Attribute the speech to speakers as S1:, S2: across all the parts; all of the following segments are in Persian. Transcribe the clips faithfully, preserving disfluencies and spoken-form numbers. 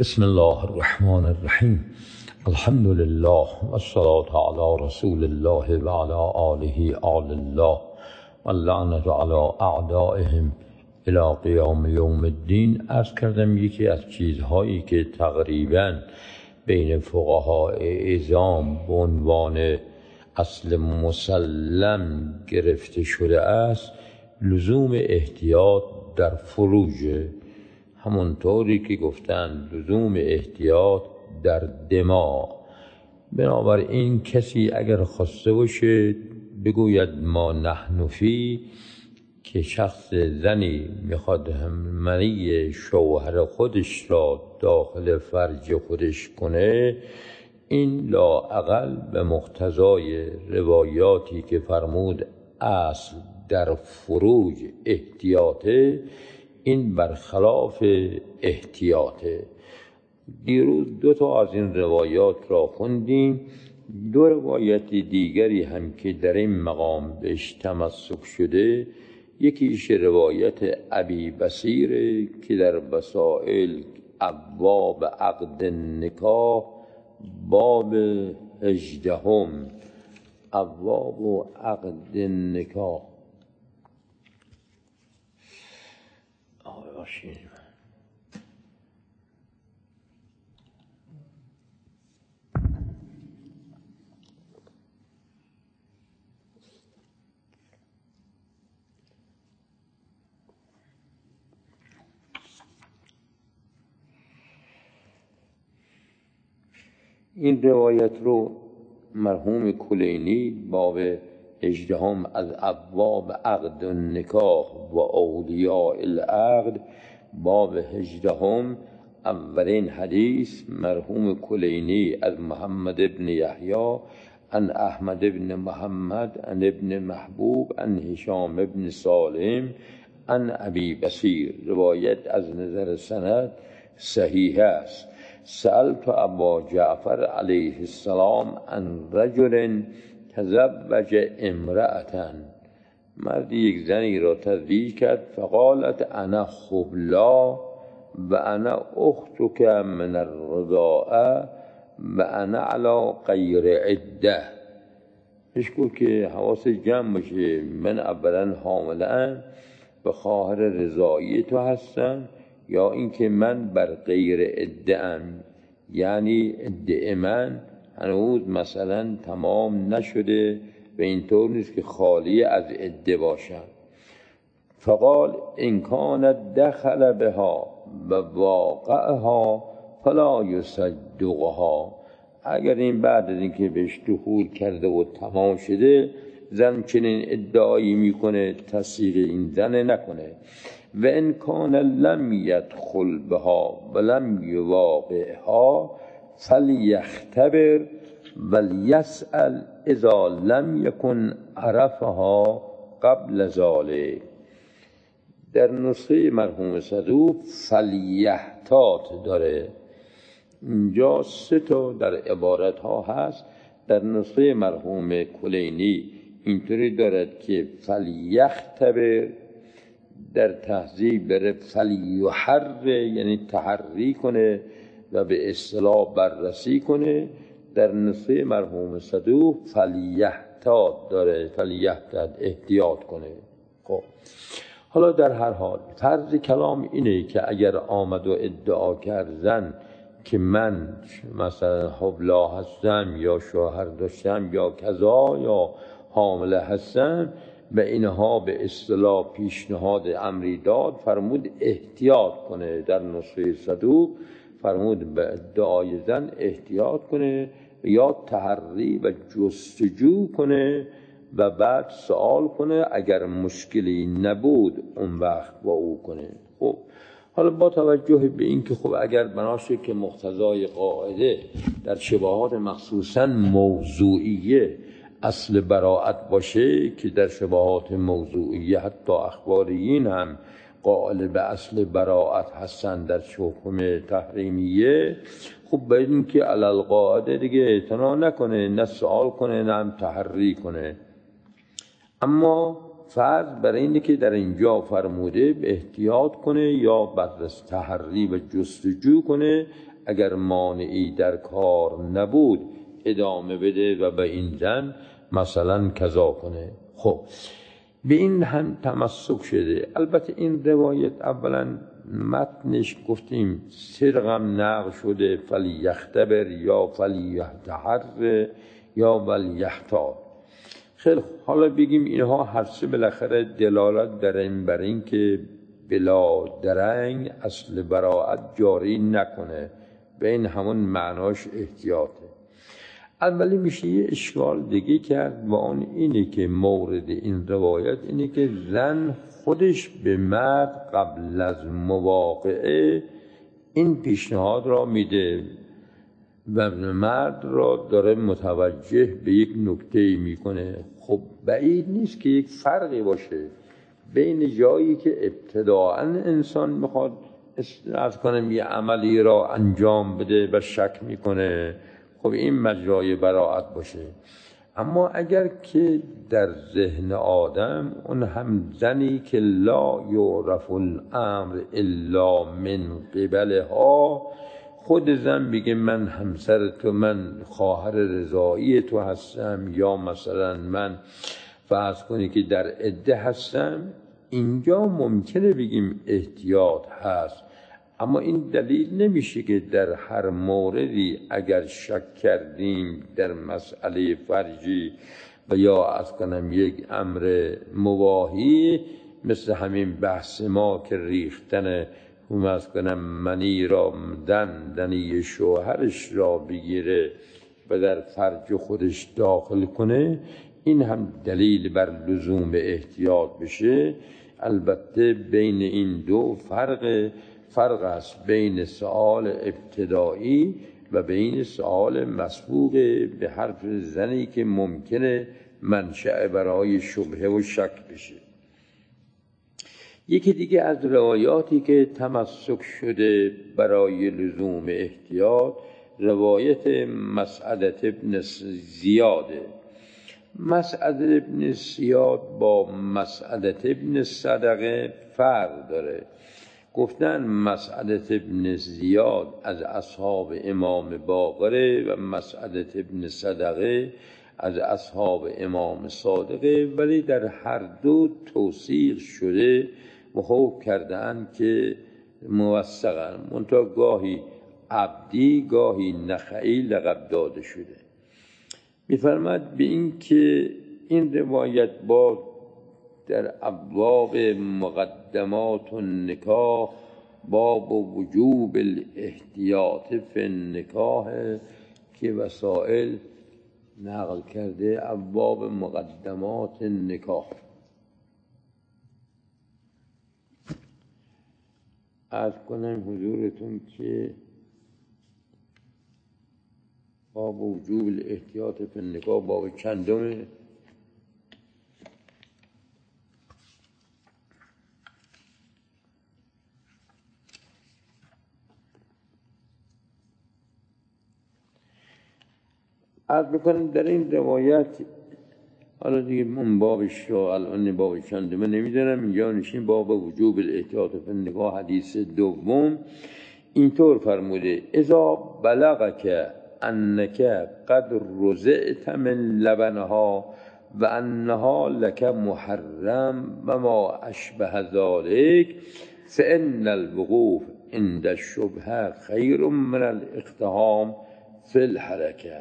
S1: بسم الله الرحمن الرحیم. الحمد لله و الصلاة علی رسول الله و علی آله آل الله و اللعنة علی اعدائهم الی قیام یوم الدین. عرض کردم یکی از چیزهایی که تقریباً بین فقهای اعظام به عنوان اصل مسلم گرفته شده است لزوم احتیاط در فروج، همونطوری که گفتن لزوم احتیاط در دماغ. بنابراین کسی اگر خواسته باشه بگوید ما نحن فی، که شخص زنی میخواد منی شوهر خودش را داخل فرج خودش کنه، این لااقل به مقتضای روایاتی که فرمود اصل در فروج احتیاطه، این برخلاف احتیاطه. دیروز دو تا از این روایات را خوندیم. دو روایت دیگری هم که در این مقام بهش تمسک شده، یکیش روایت ابی بصیر که در وسائل ابواب عقد نکاح باب هجدهم، ابواب و عقد نکاح باشیم. این روایت رو مرحوم کلینی باب هجدهم از ابواب عقد النکاح و اولیاء العقد، باب هجدهم اولین حدیث مرحوم کلینی از محمد ابن یحیی عن احمد ابن محمد عن ابن محبوب عن هشام ابن سالم عن ابی بصیر. روایت از نظر سند صحیح است. سألت ابا جعفر علیه السلام عن رجل تزوج امرأة، مردی یک زنی را تزویج کرد، فقالت انا خبلا و انا اختک من الرضاعه و انا علی غیر عده. پیش گفت که حواس جمع باشه، من اولا حامله‌ام و خواهر رضاعی تو هستم، یا اینکه من بر غیر عده ام، یعنی عده من هنوز مثلا تمام نشده و اینطور نیست که خالی از عده باشم. فقال ان کانت دخل بها و واقعها فلا یصدقها، اگر این بعد از اینکه بهش دخول کرده و تمام شده زن چنین ادعایی میکنه تصدیق این زن نکنه. و ان کان لم یدخل بها و لم یواقعها فلیختبر ولیسأل اذا لم یکن عرفها قبل ذلك. در نسخه مرحوم صدوق فلیحتاط داره، اینجا سه تا در عبارت ها هست. در نسخه مرحوم کلینی اینطوری دارد که فلیختبر، در تهذیب بره فلیحر، یعنی تحری کنه و به اصطلاح بررسی کنه. در نسخه مرحوم صدوق فلیحتاط داره، فلیحتاط احتیاط کنه. خب حالا در هر حال طرز کلام اینه که اگر آمد و ادعا کرد زن که من مثلا حبلا هستم یا شوهر داشتم یا کذا یا حامله هستم و اینها به اصطلاح پیشنهاد امری داد، فرمود احتیاط کنه. در نسخه صدوق فرمود به ادعای زن احتیاط کنه یا تحری و جستجو کنه و بعد سوال کنه، اگر مشکلی نبود اون وقت با او کنه. خب حالا با توجه به این که خب اگر بناشه که مقتضای قاعده در شباهات مخصوصا موضوعیه اصل براعت باشه، که در شباهات موضوعیه حتی اخباریین هم قائل به اصل براعت هستن در حکم تحریمیه، خب باید این که علل قاعده دیگه اعتنا نکنه، نه سوال کنه نه هم تحری کنه. اما فرض برای اینه که در اینجا فرموده به احتیاط کنه یا بررس تحری و جستجو کنه اگر مانعی در کار نبود ادامه بده و به این زن مثلا کذا کنه. خب به این هم تمسک شده. البته این روایت اولا متنش گفتیم سرقم نقل شده فلیختبر یا فلیحتحر یا ولیحتاط. خیلی حالا بگیم اینها هر سه بالاخره دلالت دارن بر این که بلا درنگ اصل براءت جاری نکنه، به این همون معناش احتیاطه. اولی میشه یه اشکال دیگه کرد و اون اینه که مورد این روایت اینه که زن خودش به مرد قبل از مواقعه این پیشنهاد را میده و مرد را داره متوجه به یک نکته میکنه. خب بعید نیست که یک فرقی باشه بین جایی که ابتداعاً انسان میخواد از کنم یه عملی را انجام بده و شک میکنه، خب این مجرای براءت باشه. اما اگر که در ذهن آدم اون هم زنی که لا یعرف الامر الا من قبلها، خود زن بگه من همسر تو، من خواهر رضایی تو هستم، یا مثلا من فرض کنی که در عده هستم، اینجا ممکنه بگیم احتیاط هست. اما این دلیل نمیشه که در هر موردی اگر شک کردیم در مسئله فرجی و یا از کنم یک امر مباحی مثل همین بحث ما که ریختن هم از کنم منی را دن دنی شوهرش را بگیره و در فرج خودش داخل کنه، این هم دلیل بر لزوم احتیاط بشه. البته بین این دو فرق فرق است، بین سؤال ابتدایی و بین سؤال مسبوق به حرف زنی که ممکنه منشأ برای شبهه و شک بشه. یکی دیگه از روایاتی که تمسک شده برای لزوم احتیاط روایت مسعدة ابن زیاده. مسعدة ابن زیاد با مسعدة ابن صدقه فرق داره. گفتن مسعدة ابن زیاد از اصحاب امام باقره و مسعدة ابن صدقه از اصحاب امام صادقه، ولی در هر دو توثیق شده و حکم کردن که موثقن، منتها گاهی عبدی گاهی نخعی لقب داده شده. می‌فرماد به این که این روایت با در ابواب مقدمات النکاح باب وجوب الاحتیاط فی النکاح که وسائل نقل کرده، ابواب مقدمات النکاح. عرض کنم حضورتون که باب وجوب الاحتیاط فی النکاح باب چندمه؟ عرض میکنم در این روایت، حالا دیگه من بابش رو الان باب چندمه نمیدونم، اینجا نشین باب وجوب الاحتیاط فی النکاح حدیث دوم اینطور فرموده: اذا بلغک انک قد رضعت من لبنها و انها لک محرم و ما اشبه ذلك فان الوقوف عند الشبهه خیر من الاقتحام فی الحرکه.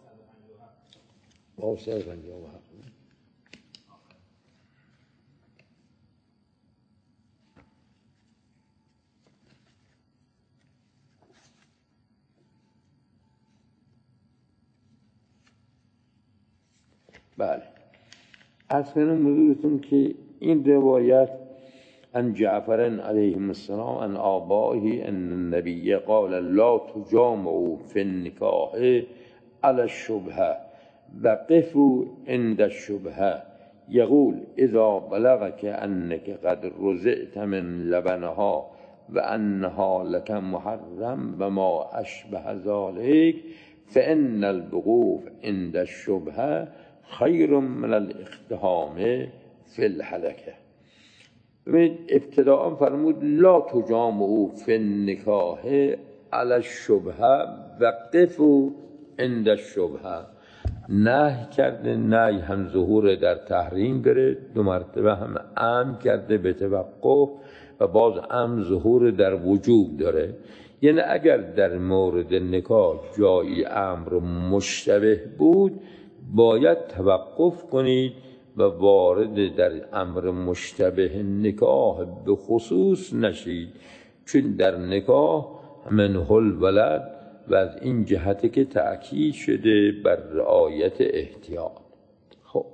S1: بله، از کنم حضورتون که این روایت عن جعفر علیه السلام عن آبائه ان النبی قال لا تجامعوا فی النکاح علی الشبهه وقفوا عند الشبهه یقول اذا بلغك انك قد رضعت من لبنها و انها لك محرم و ما اشبه ذلك فان الوقوف عند الشبهه خیر من الاقتحام فی الحلکه. ببینید ابتداء فرمود لا تجامعوا فی النکاح علی الشبهه و قفوا عند الشبهه. نهی کرده، نهی هم ظهور در تحریم بره، دو مرتبه هم امر کرده به توقف و باز امر ظهور در وجوب داره. یعنی اگر در مورد نکاح جایی امر مشتبه بود باید توقف کنید و وارد در امر مشتبه نکاح به خصوص نشید، چون در نکاح منه الولد و از این جهته که تأکید شده بر رعایت احتیاط. خب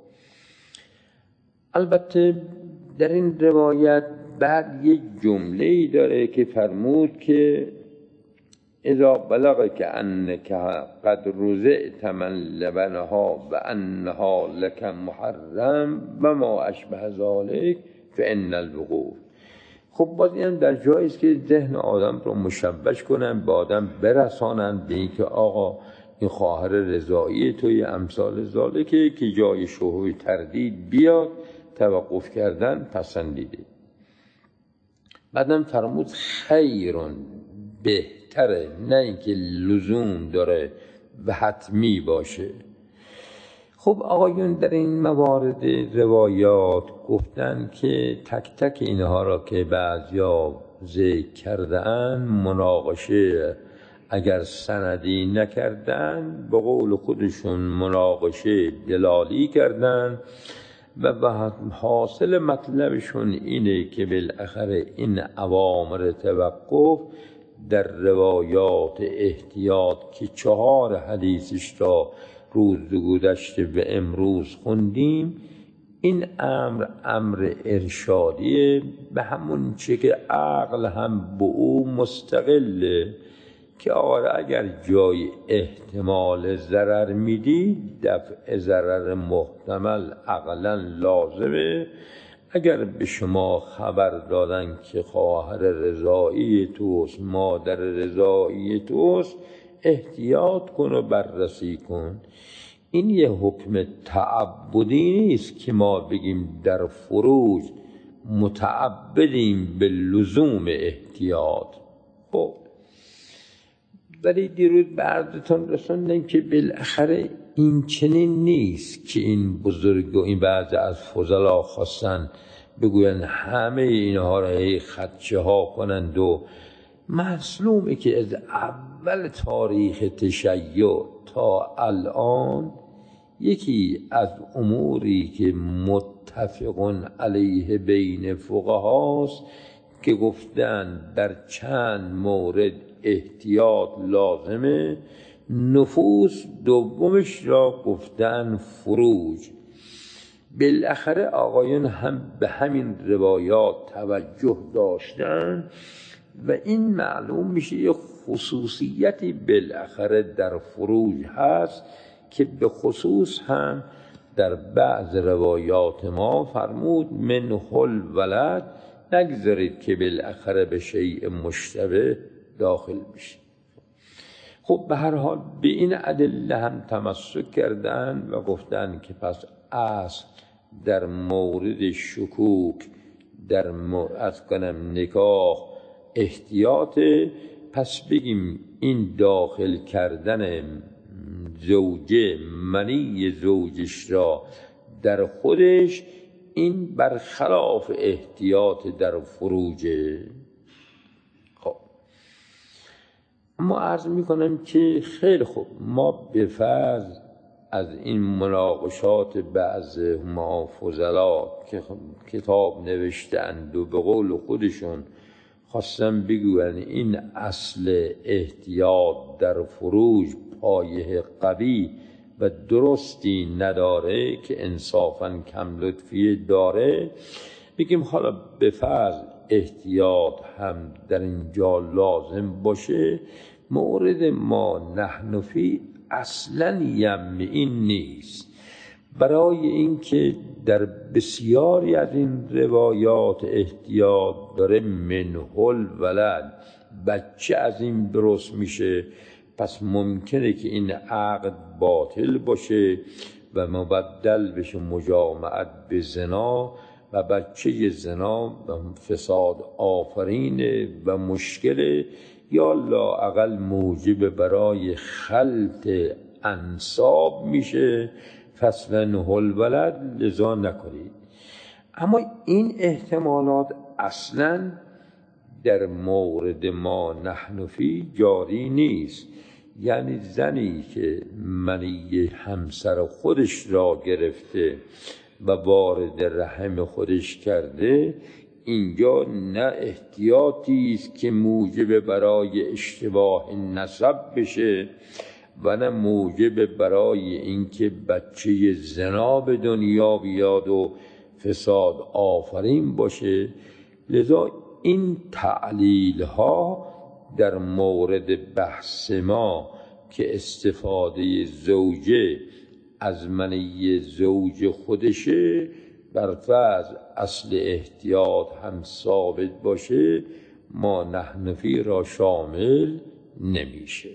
S1: البته در این روایت بعد یک جمله‌ای داره که فرمود که اذا بلغ که انک قد رضعت من لبنها و انها لک محرم و ما اشبه ذلک فان الوقوف. خب باز این در جایی است که ذهن آدم رو مشوش کنن، به آدم برسانن به اینکه آقا این خواهر رضایی توی امثال ذالکه که جای شهوه تردید بیاد، توقف کردن پسندیده. بعدم فرمود خیرون، بهتره، نه اینکه لزوم داره و حتمی باشه. خب آقایون در این موارد روایات گفتن که تک تک اینها را که بعضیا ذکر کردن مناقشه اگر سندی نکردن به قول خودشون مناقشه دلالی کردن و حاصل مطلبشون اینه که بالاخره این اوامر توقف در روایات احتیاط که چهار حدیثش را روز گذشته به امروز خوندیم، این امر امر ارشادیه، به همون چه که عقل هم به او مستقله که آره اگر جای احتمال ضرر میدی دفع ضرر محتمل عقلا لازمه. اگر به شما خبر دادن که خواهر رضایی توست، مادر رضایی توست، احتیاط کن و بررسی کن. این یه حکم تعبدی نیست که ما بگیم در فروج متعبدیم به لزوم احتیاط. خب ولی دیروز به عرضتون رسوندن که بالاخره این چنین نیست که این بزرگ و این بعضی از فضلا خواستن بگوین همه اینها را هی خدشه ها کنند و معلومه که از اول تاریخ تشیع تا الان یکی از اموری که متفقون علیه بین فقهاست که گفتن در چند مورد احتیاط لازمه، نفوس دومش را گفتن فروج. بالاخره آقایون هم به همین روایات توجه داشتن و این معلوم میشه یه خصوصیتی بالاخره در فروج هست که به خصوص هم در بعض روایات ما فرمود من الولد، نگذارید که بالاخره به شیء مشتبه داخل بشه. خب به هر حال به این ادله هم تمسک کردن و گفتن که پس اصل در مورد شکوک در از کنم نکاح احتیاط، پس بگیم این داخل کردن زوجه منی زوجش را در خودش این برخلاف احتیاط در فروجه. خب اما عرض میکنم که خیلی خوب، ما به فرض از این مناقشات بعض ما فضلا که کتاب نوشتند و به قول خودشون خواستم بگوین این اصل احتیاط در فروج پایه قوی و درستی نداره که انصافاً کم لطفی داره، بگیم حالا به فرض احتیاط هم در اینجا لازم باشه، مورد ما نحن فی اصلاً یم این نیست. برای اینکه در بسیاری از این روایات احتیاط داره منه الولد، بچه از این درست میشه، پس ممکنه که این عقد باطل باشه و مبدل بشه مجامعت به زنا و بچه زنا و فساد آفرینه و مشکله یا لااقل موجب برای خلط انساب میشه، فسلنه الولد، لذا نکنید. اما این احتمالات اصلا در مورد ما نحن فی جاری نیست. یعنی زنی که منی همسر خودش را گرفته و وارد رحم خودش کرده، اینجا نه احتیاطی است که موجب برای اشتباه نسب بشه و نه موجب برای اینکه بچه زنا به دنیا بیاد و فساد آفرین باشه. لذا این تعلیل ها در مورد بحث ما که استفاده زوجه از منی زوج خودشه، بر فرض اصل احتیاط هم ثابت باشه، ما نحن فی را شامل نمیشه.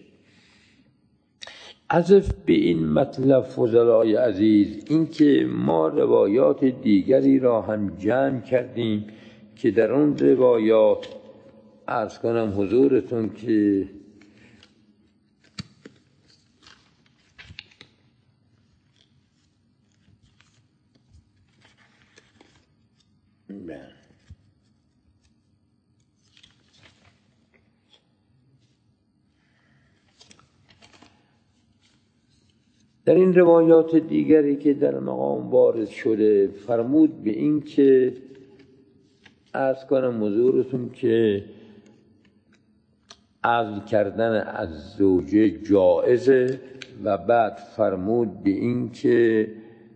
S1: عطف به این مطلب فضلای عزیز، این که ما روایات دیگری را هم جمع کردیم که در اون روایات عرض کنم حضورتون که در این روایات دیگری که در مقام وارد شده فرمود به این که عرض کنم حضورتون که عزل کردن از زوجه جایزه و بعد فرمود به این که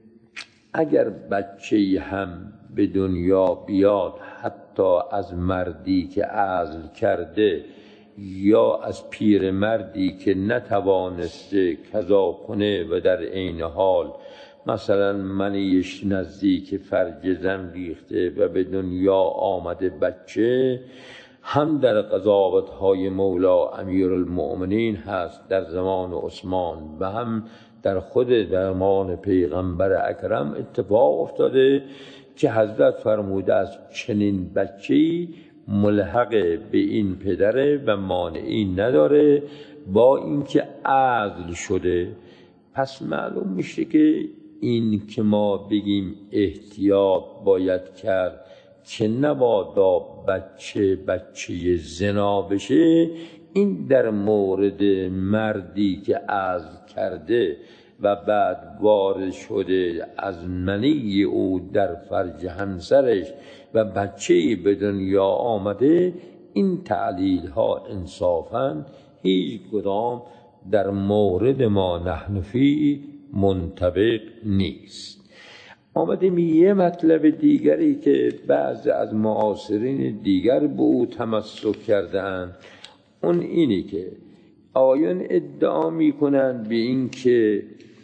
S1: اگر بچه‌ای هم به دنیا بیاد حتی از مردی که عزل کرده یا از پیر مردی که نتوانسته قضا کنه و در عین حال مثلا منیش نزدیک فرج زن ریخته و به دنیا آمده بچه، هم در قضاوت‌های مولا امیرالمؤمنین هست در زمان عثمان و هم در خود زمان پیغمبر اکرم اتفاق افتاده که حضرت فرموده از چنین بچه‌ای ملحق به این پدره و مانعی نداره با اینکه عزل شده. پس معلوم میشه که این که ما بگیم احتیاط باید کرد که نبادا بچه بچه زنا بشه، این در مورد مردی که عزل کرده و بعد وارد شده از منی او در فرج همسرش و بچه‌ای به دنیا آمده، این تعلیل ها انصافاً هیچ کدام در مورد ما نحن فی منطبق نیست. آمدیم یه مطلب دیگری که بعض از معاصرین دیگر به او تمسک کردند، اون اینی که آیان ادعا میکنند به این که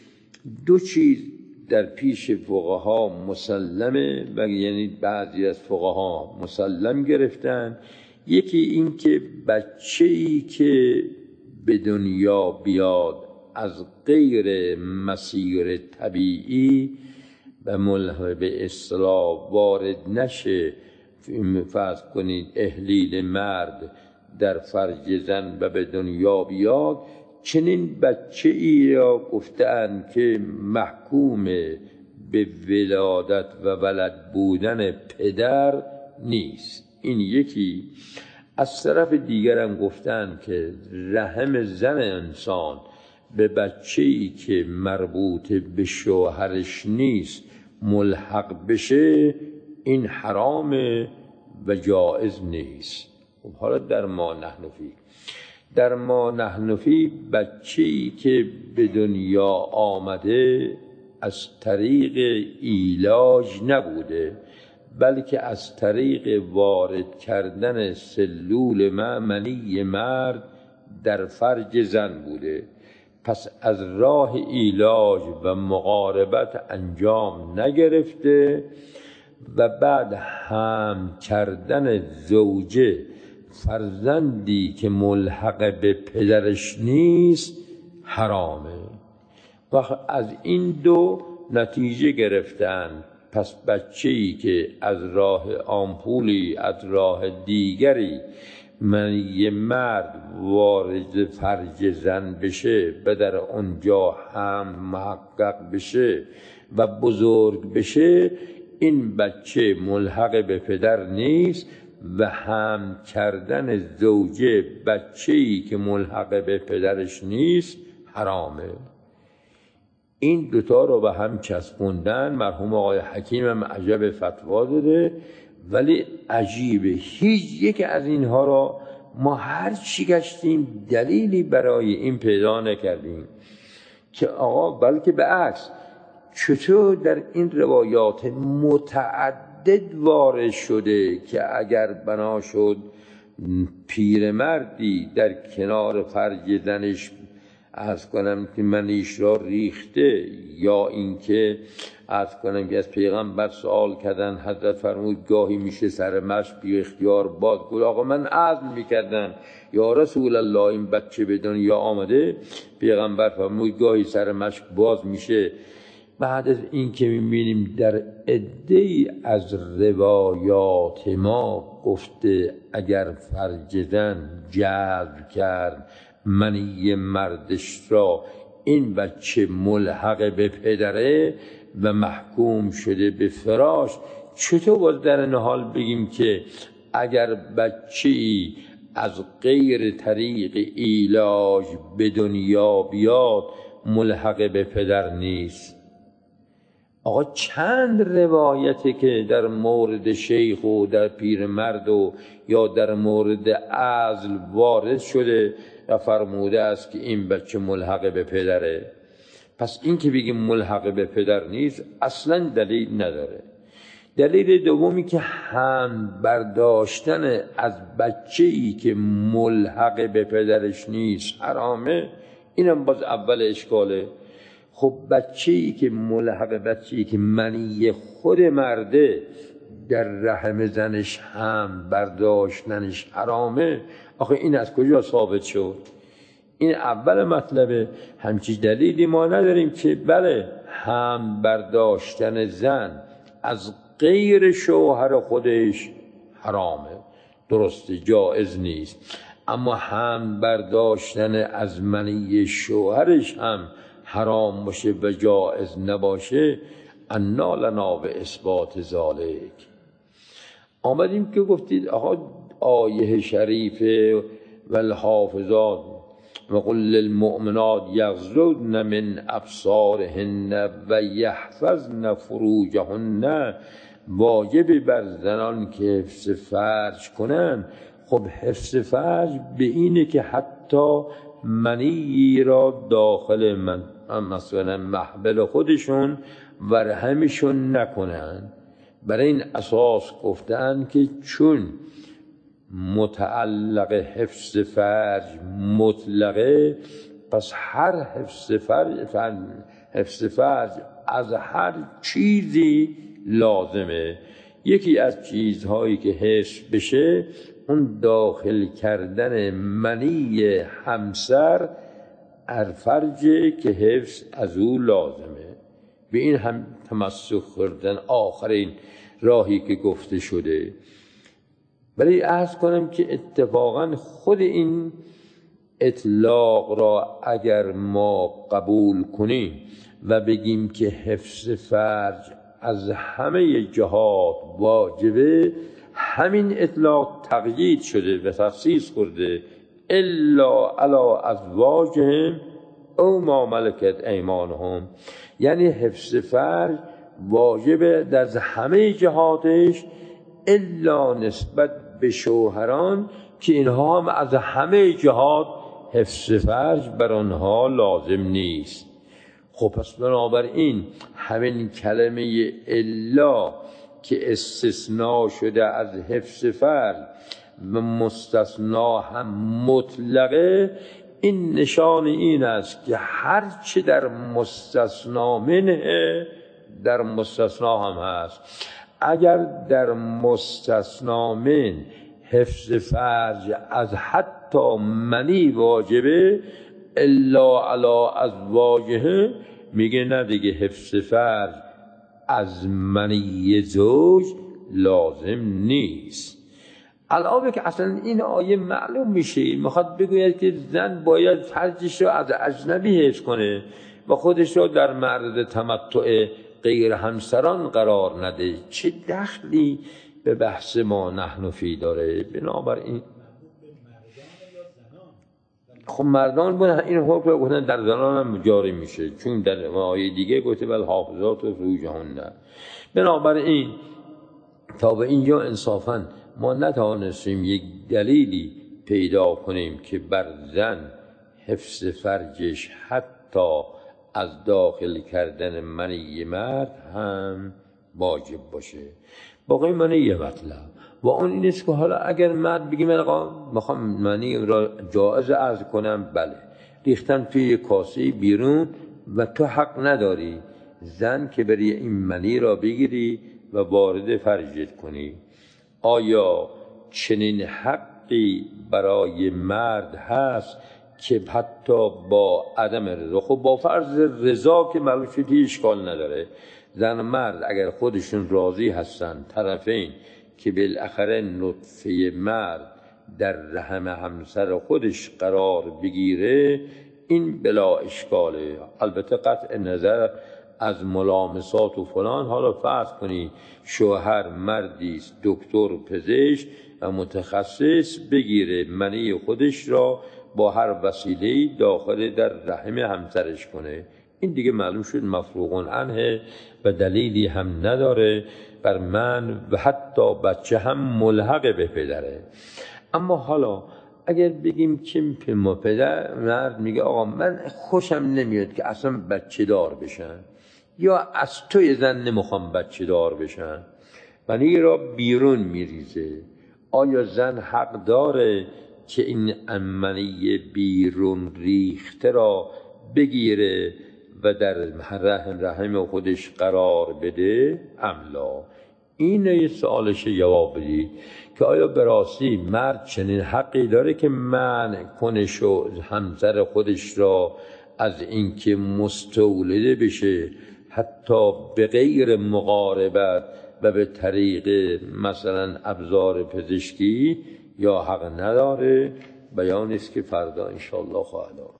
S1: دو چیز در پیش فقها مسلمه و یعنی بعضی از فقها مسلم گرفتن. یکی این که بچه‌ای که به دنیا بیاد از غیر مسیر طبیعی و ملحق به اصطلاح وارد نشه، فرض کنید احلیل مرد در فرج زن و به دنیا بیاد، چنین بچه ای را گفتند که محکوم به ولادت و ولد بودن پدر نیست. این یکی. از طرف دیگر هم گفتند که رحم زن انسان به بچه‌ای که مربوط به شوهرش نیست ملحق بشه، این حرامه و جائز نیست. خب حالا در ما نحن فی در ما نحن فی بچه‌ای که به دنیا آمده از طریق ایلاج نبوده، بلکه از طریق وارد کردن سلول منی مرد در فرج زن بوده. پس از راه ایلاج و مقاربت انجام نگرفته و بعد هم کردن زوجه فرزندی که ملحق به پدرش نیست حرامه. و از این دو نتیجه گرفتن، پس بچه‌ای که از راه آمپولی از راه دیگری منی مرد وارد فرج زن بشه و در اونجا هم محقق بشه و بزرگ بشه، این بچه ملحق به پدر نیست و هم کردن زوجه بچه‌ای که ملحق به پدرش نیست حرامه. این دوتا رو به هم چسبوندن. مرحوم آقای حکیم هم عجب فتوا داده، ولی عجیبه هیچ یک از اینها را ما هر چی گشتیم دلیلی برای این پیدا نکردیم که آقا، بلکه به عکس چطور در این روایات متعدد وارد شده که اگر بنا شد پیرمردی در کنار فرج زنش عرض کنم که منیش را ریخته، یا اینکه عرض کنم که از پیغمبر سوال کردن، حضرت فرمود گاهی میشه سر مشک بی اختیار باز گفت آقا من عزم میکردم یا رسول الله این بچه به دنیا آمده، پیغمبر فرمود گاهی سر مشک باز میشه. بعد از این که میبینیم در عده‌ای از روایات ما گفته اگر فرج زن جذب کرد منی مردش را، این بچه ملحق به پدره و محکوم شده به فراش، چطور باز در این حال بگیم که اگر بچه‌ای از غیر طریق علاج به دنیا بیاد ملحق به پدر نیست؟ آقا چند روایتی که در مورد شیخ و در پیرمرد و یا در مورد عزل وارد شده و فرموده است که این بچه ملحق به پدره. پس این که بگیم ملحق به پدر نیست اصلا دلیل نداره. دلیل دومی که هم برداشتن از بچه‌ای که ملحق به پدرش نیست حرامه، اینم باز اول اشکاله. خب بچه‌ای که ملحق، بچه‌ای که منی خود مرده در رحم زنش هم برداشتنش حرامه، آخه این از کجا ثابت شد؟ این اول مطلبه. همچین دلیلی ما نداریم که بله هم برداشتن زن از غیر شوهر خودش حرامه، درسته، جائز نیست، اما هم برداشتن از منی شوهرش هم حرام باشه و جائز نباشه، انا لنا به اثبات ذالک. آمدیم که گفتید آقا آیه شریفه والحافظات و قل للمؤمنات یغضضن من ابصارهن و یحفظن فروجهن، واجب بر زنان که حفظ فرج کنن. خب حفظ فرج به اینه که حتی منی را داخل من مثلا محبل خودشون و رحمشون نکنن. برای این اساس گفتن که چون متعلق حفظ فرج مطلقه، پس هر حفظ فرج, حفظ فرج از هر چیزی لازمه. یکی از چیزهایی که حفظ بشه اون داخل کردن منی همسر فرجه که حفظ از او لازمه. به این هم تمسک کردن آخرین راهی که گفته شده. ولی عرض کنم که اتفاقا خود این اطلاق را اگر ما قبول کنیم و بگیم که حفظ فرج از همه جهات واجبه، همین اطلاق تقیید شده و تخصیص کرده الا علی ازواجهم او ما ملکت ایمانهم، یعنی حفظ فرج واجبه در همه جهاتش الا نسبت به شوهران که اینها هم از همه جهات حفظ فرج بر آنها لازم نیست. خب پس بنابراین همین کلمه الا که استثناء شده از حفظ فرج و مستثنا هم مطلقه، این نشان این است که هر چه در مستثنا منه در مستثنا هم هست. اگر در مستثنا من حفظ فرج از حتی منی واجبه الا علی ازواجه، میگه نه دیگه حفظ فرج از منی زوج لازم نیست. علاوه که اصلا این آیه معلوم میشه میخواد بگوید که زن باید فرجش رو از اجنبی حفظ کنه و خودش رو در معرض تمتع غیر همسران قرار نده. چه دخلی به بحث ما نحن فی داره؟ بنابراین خب مردان بودن این حکم رو گفتن در زنان هم جاری میشه، چون در آیه دیگه گفته بل حافظات و فروجهن. بنابراین تا به اینجا انصافاً ما نتوانستیم یک دلیلی پیدا کنیم که بر زن حفظ فرجش حتی از داخل کردن منی مرد هم واجب باشه. باقی منی یه مطلب و اون این است که حالا اگر مرد بگی من آقا میخوام منی را جایز عرض کنم، بله ریختن توی کاسه بیرون و تو حق نداری زن که بری این منی را بگیری و وارد فرجت کنی. آیا چنین حقی برای مرد هست که حتی با عدم رضا، خب با فرض رضا که معلوم شد اشکال نداره، زن و مرد اگر خودشون راضی هستن طرفین که بالاخره نطفه مرد در رحم همسر خودش قرار بگیره، این بلا اشکاله. البته قطع نظر از ملامسات و فلان، حالا فرض کنی شوهر مردی است دکتر پزشک و متخصص بگیره منی خودش را با هر وسیله‌ای داخل در رحم همسرش کنه، این دیگه معلوم شد مفروغ عنه و دلیلی هم نداره بر من و حتی بچه هم ملحق به پدره. اما حالا اگر بگیم که ما پدر مرد میگه آقا من خوشم نمیاد که اصلا بچه دار بشن یا از توی زن نمیخوام بچه دار بشن، منی را بیرون میریزه، آیا زن حق داره که این منی بیرون ریخته را بگیره و در رحم رحم خودش قرار بده املا؟ این یه سوالش جواب بدید که آیا براستی مرد چنین حقی داره که منع کنه شو همسر خودش را از اینکه مستولده بشه حتی به غیر مقاربت و به طریق مثلا ابزار پزشکی، یا حق نداره؟ بیان است که فردا انشاءالله خواهد آمد.